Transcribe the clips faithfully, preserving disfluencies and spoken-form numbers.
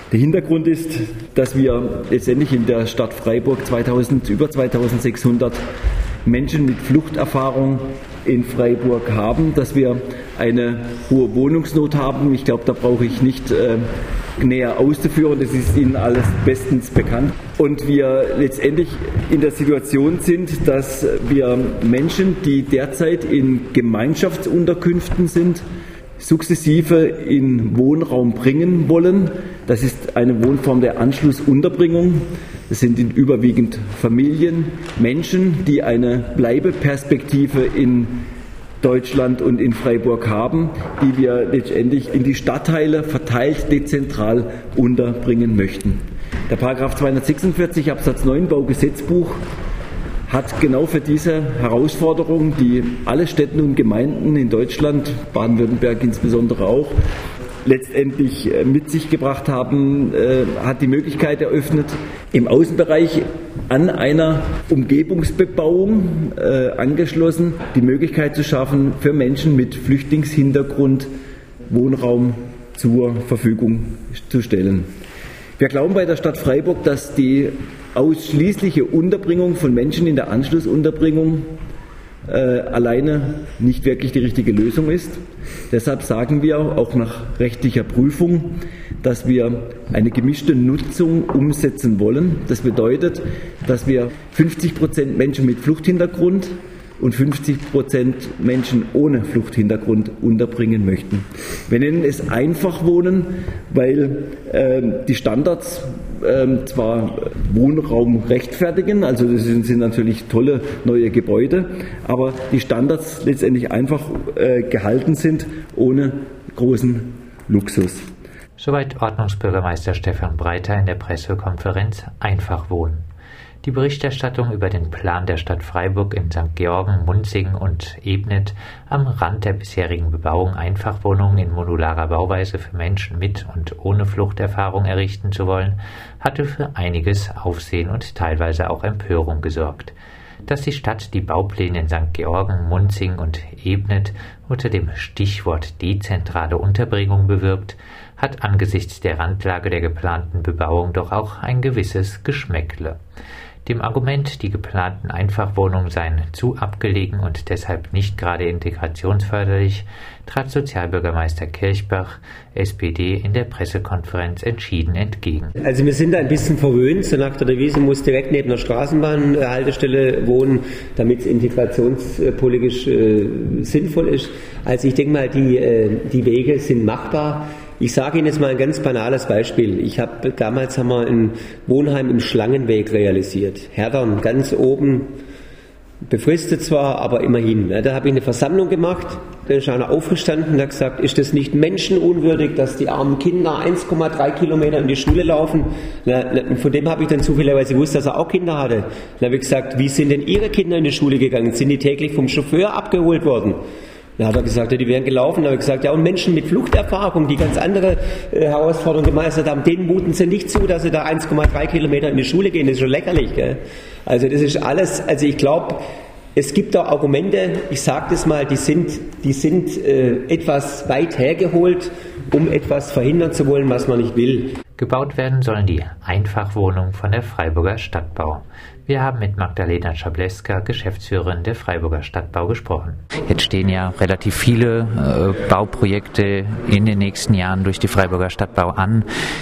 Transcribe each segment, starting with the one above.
Der Hintergrund ist, dass wir letztendlich in der Stadt Freiburg zweitausend, über zweitausendsechshundert Menschen mit Fluchterfahrung in Freiburg haben, dass wir eine hohe Wohnungsnot haben. Ich glaube, da brauche ich nicht äh, näher auszuführen, das ist Ihnen alles bestens bekannt. Und wir letztendlich in der Situation sind, dass wir Menschen, die derzeit in Gemeinschaftsunterkünften sind, sukzessive in Wohnraum bringen wollen. Das ist eine Wohnform der Anschlussunterbringung. Das sind überwiegend Familien, Menschen, die eine Bleibeperspektive in Deutschland und in Freiburg haben, die wir letztendlich in die Stadtteile verteilt dezentral unterbringen möchten. Der Paragraph zweihundertsechsundvierzig Absatz neun Baugesetzbuch hat genau für diese Herausforderung, die alle Städte und Gemeinden in Deutschland, Baden-Württemberg insbesondere auch, letztendlich mit sich gebracht haben, äh, hat die Möglichkeit eröffnet, im Außenbereich an einer Umgebungsbebauung äh, angeschlossen, die Möglichkeit zu schaffen, für Menschen mit Flüchtlingshintergrund Wohnraum zur Verfügung zu stellen. Wir glauben bei der Stadt Freiburg, dass die ausschließliche Unterbringung von Menschen in der Anschlussunterbringung äh, alleine nicht wirklich die richtige Lösung ist. Deshalb sagen wir auch nach rechtlicher Prüfung, dass wir eine gemischte Nutzung umsetzen wollen. Das bedeutet, dass wir fünfzig Prozent Menschen mit Fluchthintergrund und fünfzig Prozent Menschen ohne Fluchthintergrund unterbringen möchten. Wir nennen es Einfachwohnen, weil äh, die Standards äh, zwar Wohnraum rechtfertigen, also das sind, sind natürlich tolle neue Gebäude, aber die Standards letztendlich einfach äh, gehalten sind, ohne großen Luxus. Soweit Ordnungsbürgermeister Stefan Breiter in der Pressekonferenz Einfachwohnen. Die Berichterstattung über den Plan der Stadt Freiburg in Sankt Georgen, Munzingen und Ebnet am Rand der bisherigen Bebauung Einfachwohnungen in modularer Bauweise für Menschen mit und ohne Fluchterfahrung errichten zu wollen, hatte für einiges Aufsehen und teilweise auch Empörung gesorgt. Dass die Stadt die Baupläne in Sankt Georgen, Munzingen und Ebnet unter dem Stichwort dezentrale Unterbringung bewirbt, hat angesichts der Randlage der geplanten Bebauung doch auch ein gewisses Geschmäckle. Dem Argument, die geplanten Einfachwohnungen seien zu abgelegen und deshalb nicht gerade integrationsförderlich, trat Sozialbürgermeister Kirchbach, S P D, in der Pressekonferenz entschieden entgegen. Also wir sind da ein bisschen verwöhnt, so nach der Devise, muss direkt neben der Straßenbahnhaltestelle wohnen, damit es integrationspolitisch äh, sinnvoll ist. Also ich denke mal, die, äh, die Wege sind machbar. Ich sage Ihnen jetzt mal ein ganz banales Beispiel. Ich habe damals haben wir ein Wohnheim im Schlangenweg realisiert. Herdern, ganz oben, befristet zwar, aber immerhin. Da habe ich eine Versammlung gemacht, da ist einer aufgestanden und hat gesagt, ist das nicht menschenunwürdig, dass die armen Kinder eins Komma drei Kilometer in die Schule laufen? Von dem habe ich dann zufälligerweise gewusst, dass er auch Kinder hatte. Dann habe ich gesagt, wie sind denn Ihre Kinder in die Schule gegangen? Sind die täglich vom Chauffeur abgeholt worden? Dann hat er gesagt, ja, die wären gelaufen. Dann habe ich gesagt, ja, und Menschen mit Fluchterfahrung, die ganz andere äh, Herausforderungen gemeistert haben, denen muten sie nicht zu, dass sie da eins Komma drei Kilometer in die Schule gehen. Das ist schon lächerlich, gell? Also das ist alles, also ich glaube, es gibt da Argumente, ich sage das mal, die sind, die sind äh, etwas weit hergeholt, um etwas verhindern zu wollen, was man nicht will. Gebaut werden sollen die Einfachwohnungen von der Freiburger Stadtbau. Wir haben mit Magdalena Schableska, Geschäftsführerin der Freiburger Stadtbau, gesprochen. Jetzt stehen ja relativ viele äh, Bauprojekte in den nächsten Jahren durch die Freiburger Stadtbau an.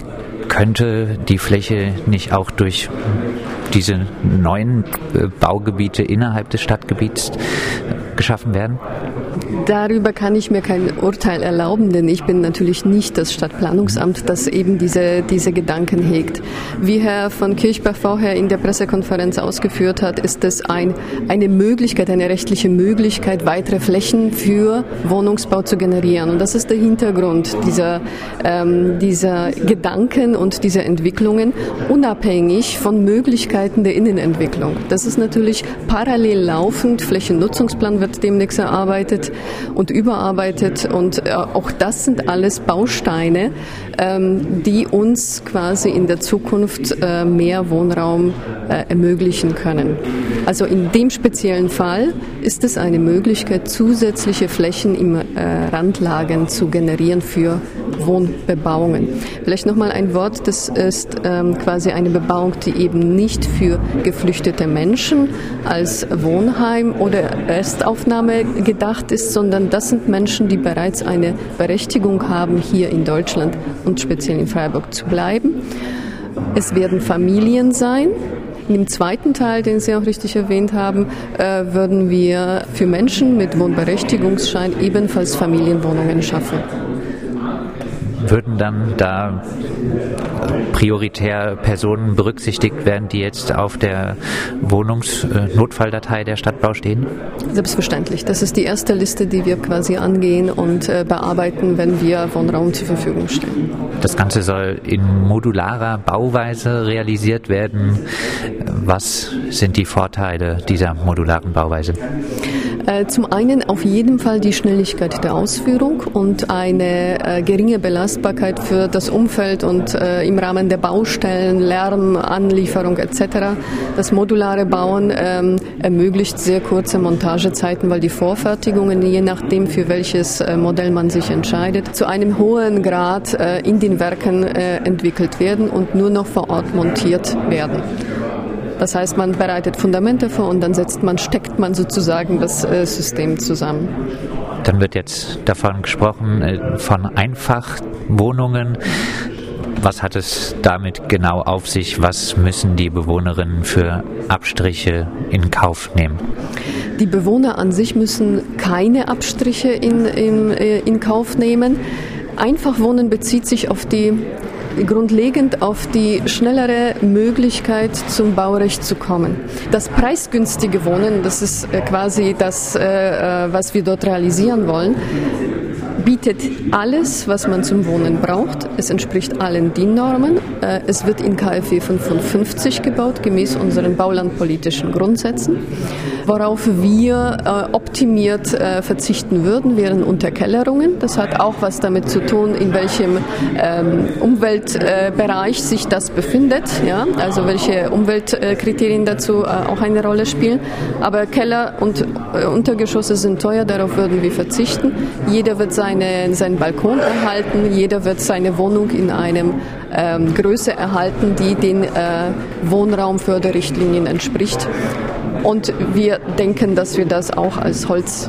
Könnte die Fläche nicht auch durch diese neuen äh, Baugebiete innerhalb des Stadtgebiets äh, geschaffen werden? Darüber kann ich mir kein Urteil erlauben, denn ich bin natürlich nicht das Stadtplanungsamt, das eben diese, diese Gedanken hegt. Wie Herr von Kirchbach vorher in der Pressekonferenz ausgeführt hat, ist es ein, eine Möglichkeit, eine rechtliche Möglichkeit, weitere Flächen für Wohnungsbau zu generieren. Und das ist der Hintergrund dieser, ähm, dieser Gedanken und dieser Entwicklungen, unabhängig von Möglichkeiten der Innenentwicklung. Das ist natürlich parallel laufend. Flächennutzungsplan wird demnächst erarbeitet und überarbeitet, und äh, auch das sind alles Bausteine, ähm, die uns quasi in der Zukunft äh, mehr Wohnraum äh, ermöglichen können. Also in dem speziellen Fall ist es eine Möglichkeit, zusätzliche Flächen im äh, Randlagen zu generieren für Wohnbebauungen. Vielleicht nochmal ein Wort, das ist ähm, quasi eine Bebauung, die eben nicht für geflüchtete Menschen als Wohnheim oder Restaufnahme gedacht ist, sondern das sind Menschen, die bereits eine Berechtigung haben, hier in Deutschland und speziell in Freiburg zu bleiben. Es werden Familien sein. In dem zweiten Teil, den Sie auch richtig erwähnt haben, äh, würden wir für Menschen mit Wohnberechtigungsschein ebenfalls Familienwohnungen schaffen. Würden dann da prioritär Personen berücksichtigt werden, die jetzt auf der Wohnungsnotfalldatei der Stadtbau stehen? Selbstverständlich. Das ist die erste Liste, die wir quasi angehen und äh, bearbeiten, wenn wir Wohnraum zur Verfügung stellen. Das Ganze soll in modularer Bauweise realisiert werden. Was sind die Vorteile dieser modularen Bauweise? Äh, zum einen auf jeden Fall die Schnelligkeit der Ausführung und eine äh, geringe Belastbarkeit für das Umfeld und äh, im Rahmen der Baustellen, Lärm, Anlieferung et cetera. Das modulare Bauen ähm, ermöglicht sehr kurze Montagezeiten, weil die Vorfertigungen, je nachdem für welches äh, Modell man sich entscheidet, zu einem hohen Grad äh, in den Werken äh, entwickelt werden und nur noch vor Ort montiert werden. Das heißt, man bereitet Fundamente vor und dann setzt man, steckt man sozusagen das äh, System zusammen. Dann wird jetzt davon gesprochen, äh, von Einfachwohnungen. Was hat es damit genau auf sich? Was müssen die Bewohnerinnen für Abstriche in Kauf nehmen? Die Bewohner an sich müssen keine Abstriche in, in, in Kauf nehmen. Einfachwohnen bezieht sich auf die grundlegend auf die schnellere Möglichkeit, zum Baurecht zu kommen. Das preisgünstige Wohnen, das ist quasi das, was wir dort realisieren wollen, bietet alles, was man zum Wohnen braucht. Es entspricht allen D I N-Normen. Es wird in K f W fünfundfünfzig gebaut, gemäß unseren baulandpolitischen Grundsätzen. Worauf wir äh, optimiert äh, verzichten würden, wären Unterkellerungen. Das hat auch was damit zu tun, in welchem ähm, Umweltbereich äh, sich das befindet, ja? Also welche Umweltkriterien dazu äh, auch eine Rolle spielen. Aber Keller und äh, Untergeschosse sind teuer, darauf würden wir verzichten. Jeder wird seine, seinen Balkon erhalten, jeder wird seine Wohnung in einem ähm, Größe erhalten, die den äh, Wohnraumförderrichtlinien entspricht. Und wir denken, dass wir das auch als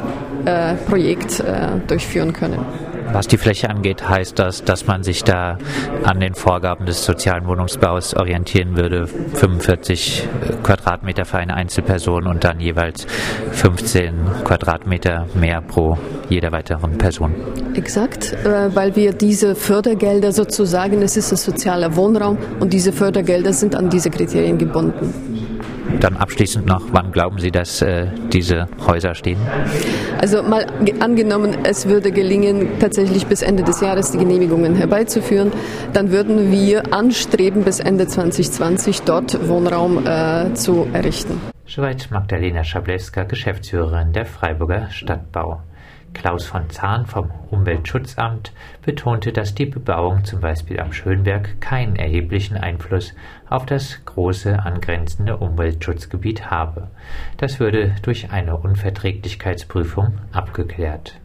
Holzprojekt äh, äh, durchführen können. Was die Fläche angeht, heißt das, dass man sich da an den Vorgaben des sozialen Wohnungsbaus orientieren würde. fünfundvierzig Quadratmeter für eine Einzelperson und dann jeweils fünfzehn Quadratmeter mehr pro jeder weiteren Person. Exakt, äh, weil wir diese Fördergelder sozusagen, es ist ein sozialer Wohnraum und diese Fördergelder sind an diese Kriterien gebunden. Dann abschließend noch, wann glauben Sie, dass äh, diese Häuser stehen? Also mal ge- angenommen, es würde gelingen, tatsächlich bis Ende des Jahres die Genehmigungen herbeizuführen, dann würden wir anstreben, bis Ende zwanzig zwanzig dort Wohnraum äh, zu errichten. Soweit Magdalena Schablewska, Geschäftsführerin der Freiburger Stadtbau. Klaus von Zahn vom Umweltschutzamt betonte, dass die Bebauung zum Beispiel am Schönberg keinen erheblichen Einfluss auf das große angrenzende Umweltschutzgebiet habe. Das würde durch eine Unverträglichkeitsprüfung abgeklärt.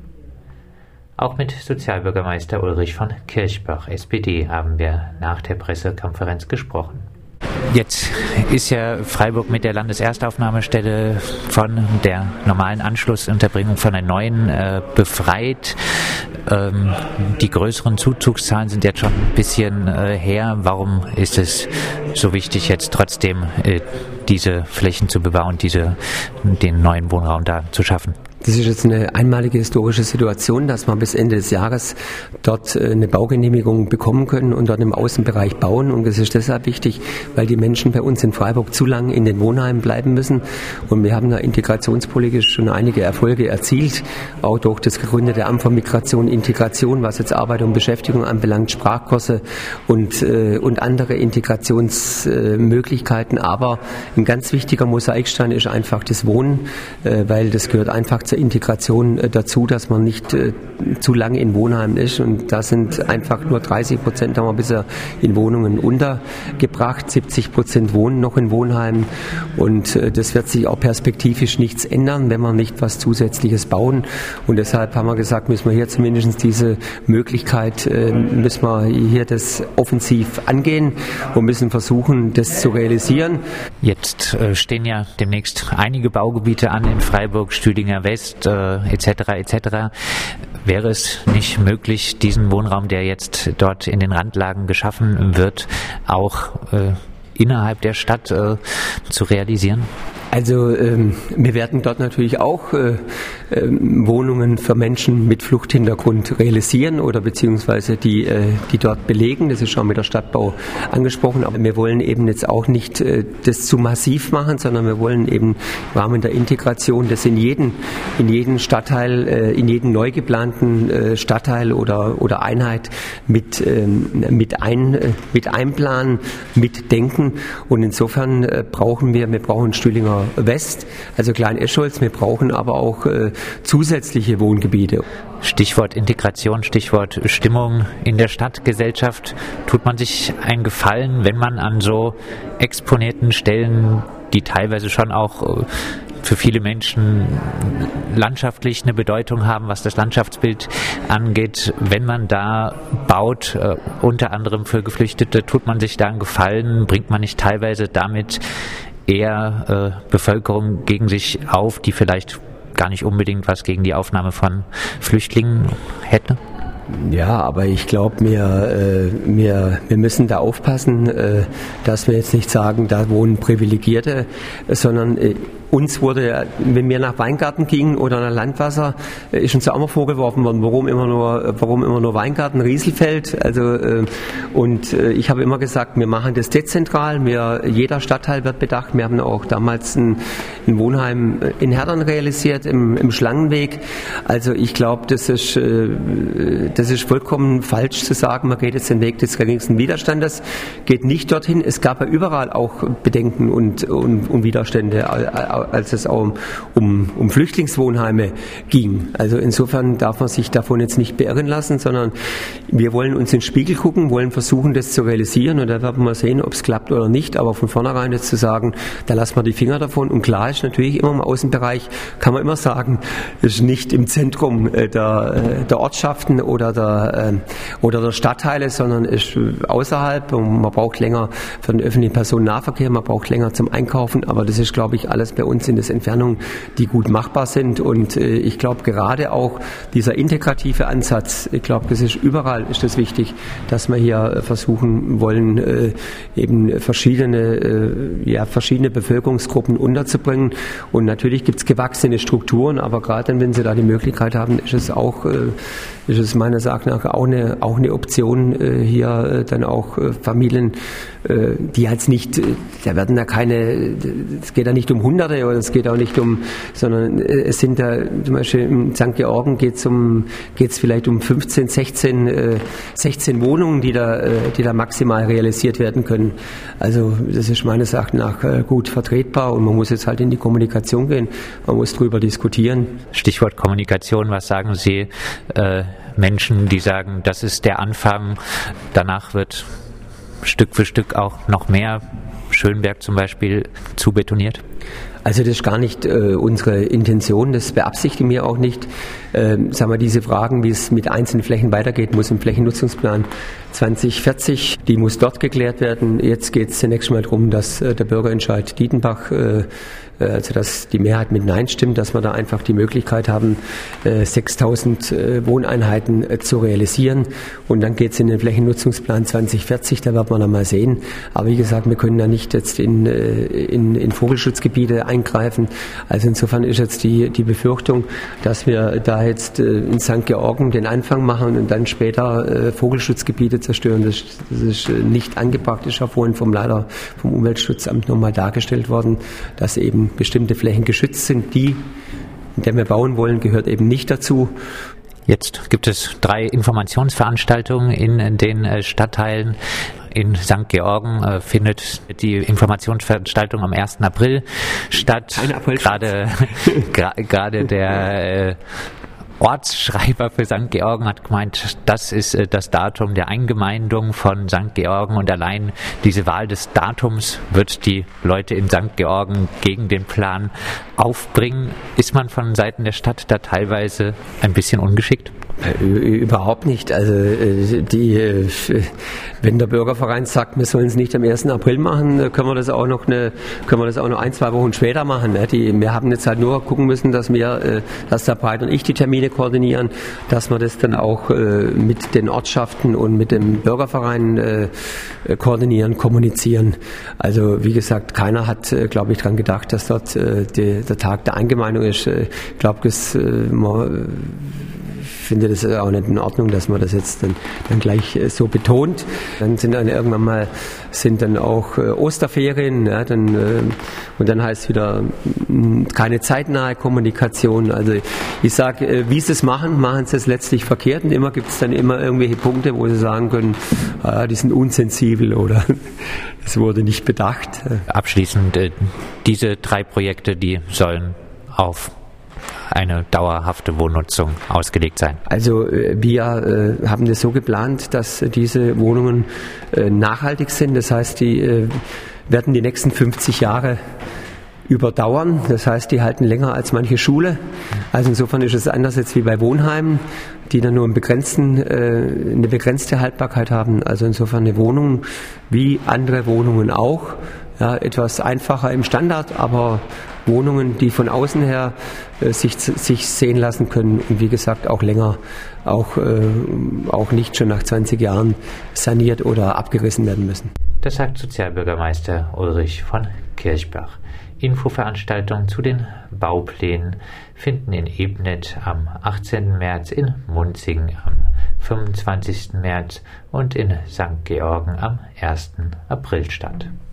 Auch mit Sozialbürgermeister Ulrich von Kirchbach, S P D, haben wir nach der Pressekonferenz gesprochen. Jetzt ist ja Freiburg mit der Landeserstaufnahmestelle von der normalen Anschlussunterbringung von der neuen äh, befreit. Ähm, die größeren Zuzugszahlen sind jetzt schon ein bisschen äh, her. Warum ist es so wichtig, jetzt trotzdem äh, diese Flächen zu bebauen, diese, den neuen Wohnraum da zu schaffen? Das ist jetzt eine einmalige historische Situation, dass wir bis Ende des Jahres dort eine Baugenehmigung bekommen können und dort im Außenbereich bauen. Und das ist deshalb wichtig, weil die Menschen bei uns in Freiburg zu lange in den Wohnheimen bleiben müssen. Und wir haben da integrationspolitisch schon einige Erfolge erzielt, auch durch das gegründete Amt für Migration, Integration, was jetzt Arbeit und Beschäftigung anbelangt, Sprachkurse und, äh, und andere Integrationsmöglichkeiten. Aber ein ganz wichtiger Mosaikstein ist einfach das Wohnen, äh, weil das gehört einfach gehört zur Integration dazu, dass man nicht zu lange in Wohnheimen ist. Und da sind einfach nur dreißig Prozent haben wir bisher in Wohnungen untergebracht. siebzig Prozent wohnen noch in Wohnheimen. Und das wird sich auch perspektivisch nichts ändern, wenn wir nicht was Zusätzliches bauen. Und deshalb haben wir gesagt, müssen wir hier zumindest diese Möglichkeit, müssen wir hier das offensiv angehen und müssen versuchen, das zu realisieren. Jetzt äh, stehen ja demnächst einige Baugebiete an in Freiburg, Stüdinger West äh, et cetera et cetera. Wäre es nicht möglich, diesen Wohnraum, der jetzt dort in den Randlagen geschaffen wird, auch äh, innerhalb der Stadt äh, zu realisieren? Also ähm, wir werden dort natürlich auch äh, äh, Wohnungen für Menschen mit Fluchthintergrund realisieren oder beziehungsweise die, äh, die dort belegen. Das ist schon mit der Stadtbau angesprochen. Aber wir wollen eben jetzt auch nicht äh, das zu massiv machen, sondern wir wollen eben im Rahmen der Integration das in jeden, in jeden Stadtteil, äh, in jeden neu geplanten äh, Stadtteil oder, oder Einheit mit, äh, mit, ein, äh, mit einplanen, mitdenken. Und insofern äh, brauchen wir, wir brauchen Stühlinger West, also Klein-Escholz. Wir brauchen aber auch äh, zusätzliche Wohngebiete. Stichwort Integration, Stichwort Stimmung in der Stadtgesellschaft. Tut man sich einen Gefallen, wenn man an so exponierten Stellen, die teilweise schon auch äh, für viele Menschen landschaftlich eine Bedeutung haben, was das Landschaftsbild angeht. Wenn man da baut, äh, unter anderem für Geflüchtete, tut man sich da einen Gefallen, bringt man nicht teilweise damit eher äh, Bevölkerung gegen sich auf, die vielleicht gar nicht unbedingt was gegen die Aufnahme von Flüchtlingen hätte? Ja, aber ich glaube, wir, äh, wir, wir müssen da aufpassen, äh, dass wir jetzt nicht sagen, da wohnen Privilegierte, sondern äh, uns wurde, wenn wir nach Weingarten gingen oder nach Landwasser, ist uns ja auch mal vorgeworfen worden, warum immer nur, warum immer nur Weingarten, Rieselfeld. Also und ich habe immer gesagt, wir machen das dezentral. Wir, jeder Stadtteil wird bedacht. Wir haben auch damals ein, ein Wohnheim in Herdern realisiert im, im Schlangenweg. Also ich glaube, das ist das ist vollkommen falsch zu sagen, man geht jetzt den Weg des geringsten Widerstandes, geht nicht dorthin. Es gab ja überall auch Bedenken und, und, und Widerstände, als es auch um, um, um Flüchtlingswohnheime ging. Also insofern darf man sich davon jetzt nicht beirren lassen, sondern wir wollen uns in den Spiegel gucken, wollen versuchen, das zu realisieren und da werden wir sehen, ob es klappt oder nicht. Aber von vornherein jetzt zu sagen, da lassen wir die Finger davon. Und klar ist natürlich immer im Außenbereich, kann man immer sagen, ist nicht im Zentrum der, der Ortschaften oder der, oder der Stadtteile, sondern ist außerhalb und man braucht länger für den öffentlichen Personennahverkehr, man braucht länger zum Einkaufen, aber das ist, glaube ich, alles bei uns sind es Entfernungen, die gut machbar sind und äh, ich glaube gerade auch dieser integrative Ansatz, ich glaube, das ist überall ist das wichtig, dass wir hier versuchen wollen, äh, eben verschiedene, äh, ja, verschiedene Bevölkerungsgruppen unterzubringen und natürlich gibt es gewachsene Strukturen, aber gerade wenn Sie da die Möglichkeit haben, ist es auch äh, ist es meines Erachtens nach auch eine, auch eine Option, äh, hier äh, dann auch äh, Familien, äh, die jetzt nicht, äh, da werden da keine, es geht da nicht um Hunderte oder es geht auch nicht um, sondern äh, es sind da, zum Beispiel in Sankt Georgen geht es um, geht's vielleicht um fünfzehn, sechzehn, äh, sechzehn Wohnungen, die da, äh, die da maximal realisiert werden können. Also das ist meines Erachtens nach äh, gut vertretbar und man muss jetzt halt in die Kommunikation gehen, man muss drüber diskutieren. Stichwort Kommunikation, was sagen Sie äh, Menschen, die sagen, das ist der Anfang, danach wird Stück für Stück auch noch mehr, Schönberg zum Beispiel, zubetoniert? Also das ist gar nicht äh, unsere Intention, das beabsichtigen wir auch nicht. Ähm, sagen wir, diese Fragen, wie es mit einzelnen Flächen weitergeht, muss im Flächennutzungsplan zwanzig vierzig, die muss dort geklärt werden. Jetzt geht es zunächst mal darum, dass äh, der Bürgerentscheid Dietenbach, äh, also dass die Mehrheit mit Nein stimmt, dass wir da einfach die Möglichkeit haben, äh, sechstausend äh, Wohneinheiten äh, zu realisieren. Und dann geht es in den Flächennutzungsplan zwanzig vierzig, da wird man dann mal sehen. Aber wie gesagt, wir können da nicht jetzt in, äh, in, in Vogelschutzgebiete eingreifen. Also insofern ist jetzt die, die Befürchtung, dass wir da jetzt äh, in Sankt Georgen den Anfang machen und dann später äh, Vogelschutzgebiete zerstören. Das, das ist äh, nicht angebracht. Ist ja vorhin vom leider vom Umweltschutzamt nochmal dargestellt worden, dass eben bestimmte Flächen geschützt sind. Die, in der wir bauen wollen, gehört eben nicht dazu. Jetzt gibt es drei Informationsveranstaltungen in den Stadtteilen. in Sankt Georgen äh, findet die Informationsveranstaltung am ersten April statt. Gerade gerade der äh, Ortsschreiber für Sankt Georgen hat gemeint, das ist äh, das Datum der Eingemeindung von Sankt Georgen und allein diese Wahl des Datums wird die Leute in Sankt Georgen gegen den Plan aufbringen. Ist man von Seiten der Stadt da teilweise ein bisschen ungeschickt? Überhaupt nicht. Also die, wenn der Bürgerverein sagt, wir sollen es nicht am ersten April machen, können wir das auch noch eine, können wir das auch noch ein, zwei Wochen später machen. Die, wir haben jetzt halt nur gucken müssen, dass wir, dass der Breit und ich die Termine koordinieren, dass wir das dann auch mit den Ortschaften und mit dem Bürgerverein koordinieren, kommunizieren. Also wie gesagt, keiner hat, glaube ich, daran gedacht, dass dort die, der Tag der Eingemeindung ist. Ich glaube, das man Ich finde das auch nicht in Ordnung, dass man das jetzt dann, dann gleich so betont. Dann sind dann irgendwann mal sind dann auch äh, Osterferien, ja, dann, äh, und dann heißt es wieder mh, keine zeitnahe Kommunikation. Also ich sage, äh, wie sie es machen, machen sie es letztlich verkehrt und immer gibt es dann immer irgendwelche Punkte, wo sie sagen können, ah, die sind unsensibel oder das wurde nicht bedacht. Abschließend, äh, diese drei Projekte, die sollen auf eine dauerhafte Wohnnutzung ausgelegt sein? Also wir äh, haben das so geplant, dass diese Wohnungen äh, nachhaltig sind. Das heißt, die äh, werden die nächsten fünfzig Jahre überdauern. Das heißt, die halten länger als manche Schule. Also insofern ist es anders jetzt wie bei Wohnheimen, die dann nur einen begrenzten, äh, eine begrenzte Haltbarkeit haben. Also insofern eine Wohnung wie andere Wohnungen auch. Ja, etwas einfacher im Standard, aber Wohnungen, die von außen her äh, sich, sich sehen lassen können und wie gesagt auch länger, auch, äh, auch nicht schon nach zwanzig Jahren saniert oder abgerissen werden müssen. Das sagt Sozialbürgermeister Ulrich von Kirchbach. Infoveranstaltungen zu den Bauplänen finden in Ebnet am achtzehnten März, in Munzingen am fünfundzwanzigsten März und in Sankt Georgen am ersten April statt.